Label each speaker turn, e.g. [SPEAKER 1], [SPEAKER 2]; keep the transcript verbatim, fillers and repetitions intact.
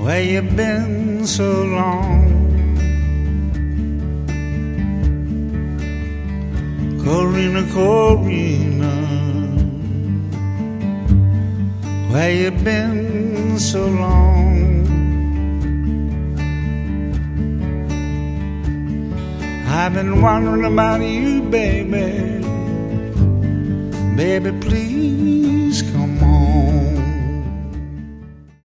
[SPEAKER 1] Where you been so long? Corina, Corina, where you been so long? I've been wondering about you, baby. Baby, please come on.